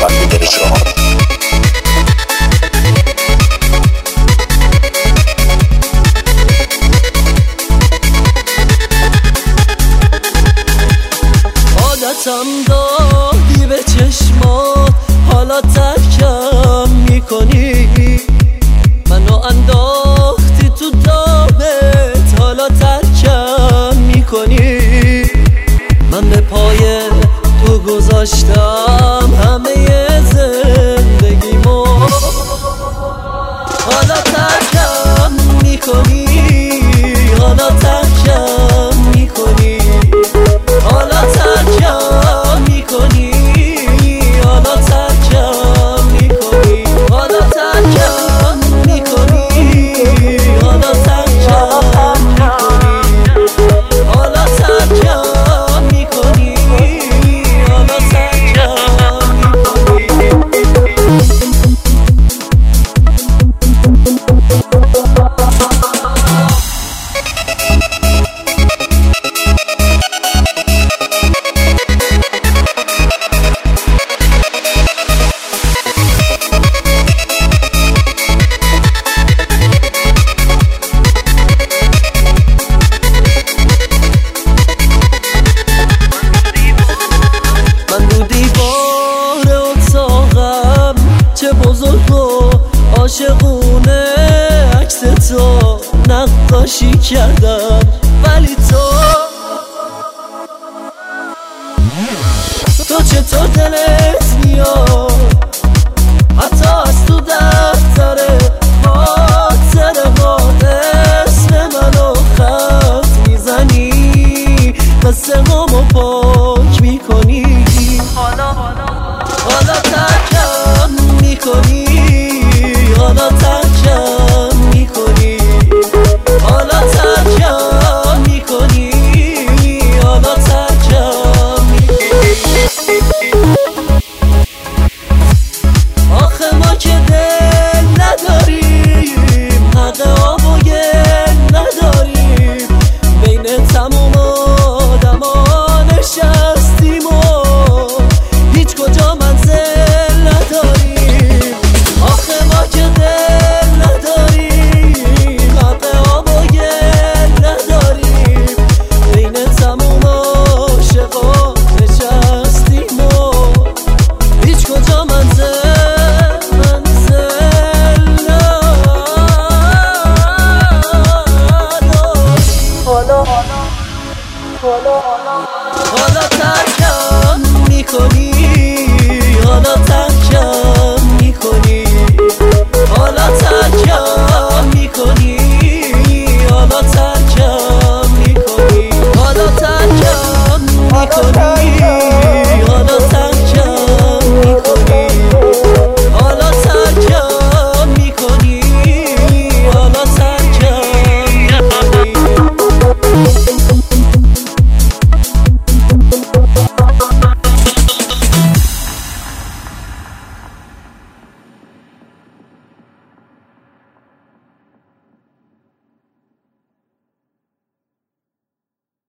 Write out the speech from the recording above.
وقتی دلش راحت. عادتم دادی به چشمات، حالا ترکم میکنی. منو انداختی تو دامت، حالا ترکم میکنی. من به پای تو گذاشتم همه زندگیمو، حالا ترکم میکنی. حالا ترکم میکنی. حالا ترکم میکنی. حالا ترکم میکنی. حالا ترکم میکنی. حالا ترکم میکنی. حالا ترکم میکنی. حالا بزرگ و عاشقونه عکس تو نقاشی کردم، ولی تو چطور دلت